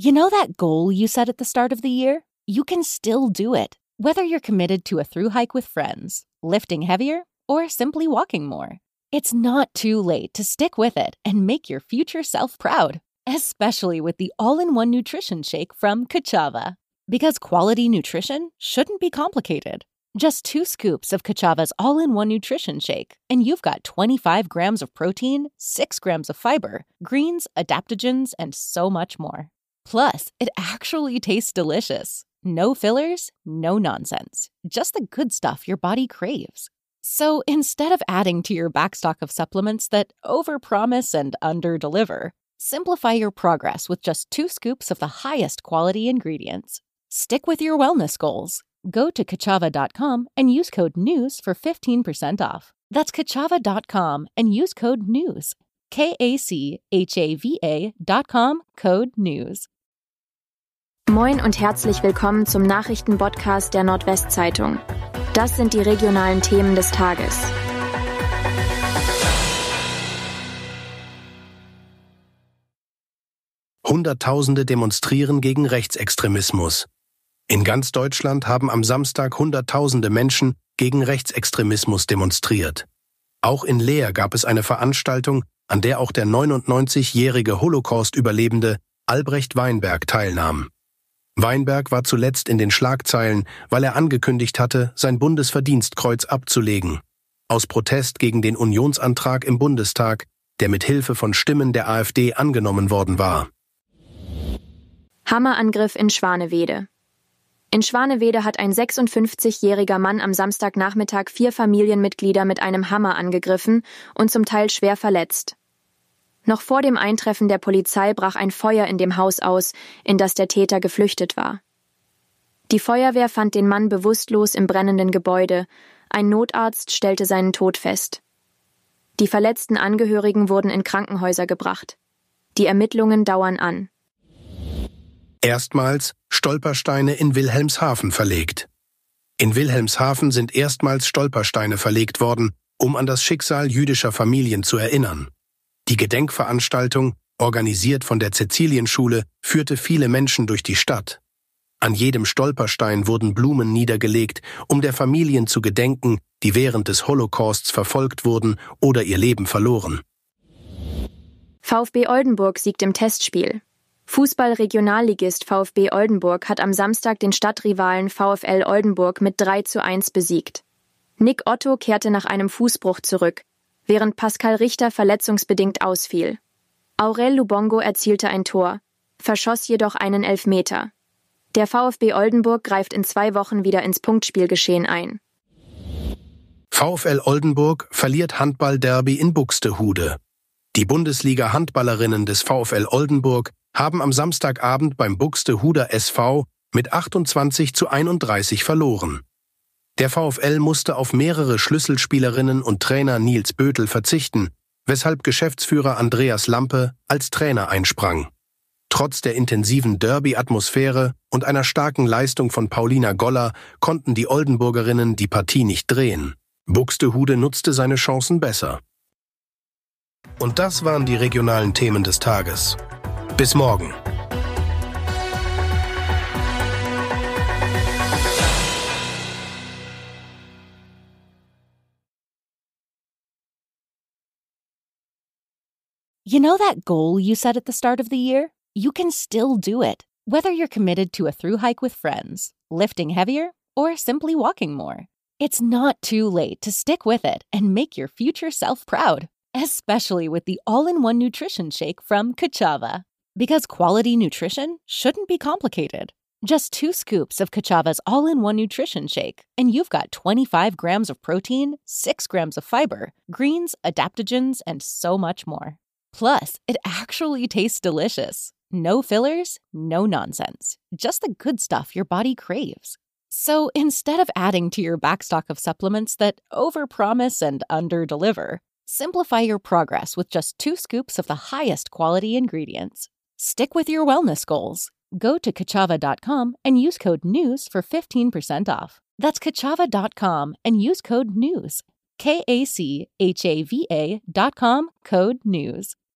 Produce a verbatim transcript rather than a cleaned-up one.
You know that goal you set at the start of the year? You can still do it, whether you're committed to a thru hike with friends, lifting heavier, or simply walking more. It's not too late to stick with it and make your future self proud, especially with the all-in-one nutrition shake from Kachava. Because quality nutrition shouldn't be complicated. Just two scoops of Kachava's all-in-one nutrition shake, and you've got twenty-five grams of protein, six grams of fiber, greens, adaptogens, and so much more. Plus, it actually tastes delicious. No fillers, no nonsense. Just the good stuff your body craves. So instead of adding to your backstock of supplements that overpromise and underdeliver, simplify your progress with just two scoops of the highest quality ingredients. Stick with your wellness goals. Go to kachava dot com and use code NEWS for fifteen percent off. That's kachava dot com and use code NEWS. K A C H A V A dot com, code NEWS. Moin und herzlich willkommen zum Nachrichtenpodcast der Nordwestzeitung. Das sind die regionalen Themen des Tages. Hunderttausende demonstrieren gegen Rechtsextremismus. In ganz Deutschland haben am Samstag Hunderttausende Menschen gegen Rechtsextremismus demonstriert. Auch in Leer gab es eine Veranstaltung, an der auch der neunundneunzigjährige Holocaust-Überlebende Albrecht Weinberg teilnahm. Weinberg war zuletzt in den Schlagzeilen, weil er angekündigt hatte, sein Bundesverdienstkreuz abzulegen. Aus Protest gegen den Unionsantrag im Bundestag, der mit Hilfe von Stimmen der AfD angenommen worden war. Hammerangriff in Schwanewede. In Schwanewede hat ein sechsundfünfzigjähriger Mann am Samstagnachmittag vier Familienmitglieder mit einem Hammer angegriffen und zum Teil schwer verletzt. Noch vor dem Eintreffen der Polizei brach ein Feuer in dem Haus aus, in das der Täter geflüchtet war. Die Feuerwehr fand den Mann bewusstlos im brennenden Gebäude. Ein Notarzt stellte seinen Tod fest. Die verletzten Angehörigen wurden in Krankenhäuser gebracht. Die Ermittlungen dauern an. Erstmals Stolpersteine in Wilhelmshaven verlegt. In Wilhelmshaven sind erstmals Stolpersteine verlegt worden, um an das Schicksal jüdischer Familien zu erinnern. Die Gedenkveranstaltung, organisiert von der Cäcilienschule, führte viele Menschen durch die Stadt. An jedem Stolperstein wurden Blumen niedergelegt, um der Familien zu gedenken, die während des Holocausts verfolgt wurden oder ihr Leben verloren. VfB Oldenburg siegt im Testspiel. Fußball-Regionalligist VfB Oldenburg hat am Samstag den Stadtrivalen VfL Oldenburg mit drei zu eins besiegt. Nick Otto kehrte nach einem Fußbruch zurück, während Pascal Richter verletzungsbedingt ausfiel. Aurel Lubongo erzielte ein Tor, verschoss jedoch einen Elfmeter. Der VfB Oldenburg greift in zwei Wochen wieder ins Punktspielgeschehen ein. VfL Oldenburg verliert Handball-Derby in Buxtehude. Die Bundesliga-Handballerinnen des VfL Oldenburg haben am Samstagabend beim Buxtehuder S V mit achtundzwanzig zu einunddreißig verloren. Der VfL musste auf mehrere Schlüsselspielerinnen und Trainer Nils Bötel verzichten, weshalb Geschäftsführer Andreas Lampe als Trainer einsprang. Trotz der intensiven Derby-Atmosphäre und einer starken Leistung von Paulina Goller konnten die Oldenburgerinnen die Partie nicht drehen. Buxtehude nutzte seine Chancen besser. Und das waren die regionalen Themen des Tages. Bis morgen. You know that goal you set at the start of the year? You can still do it, whether you're committed to a thru hike with friends, lifting heavier, or simply walking more. It's not too late to stick with it and make your future self proud, especially with the all-in-one nutrition shake from Kachava. Because quality nutrition shouldn't be complicated. Just two scoops of Kachava's all-in-one nutrition shake, and you've got twenty-five grams of protein, six grams of fiber, greens, adaptogens, and so much more. Plus, it actually tastes delicious. No fillers, no nonsense. Just the good stuff your body craves. So instead of adding to your backstock of supplements that overpromise and underdeliver, simplify your progress with just two scoops of the highest quality ingredients. Stick with your wellness goals. Go to kachava dot com and use code NEWS for fifteen percent off. That's kachava dot com and use code NEWS. K A C H A V A dot com, code NEWS.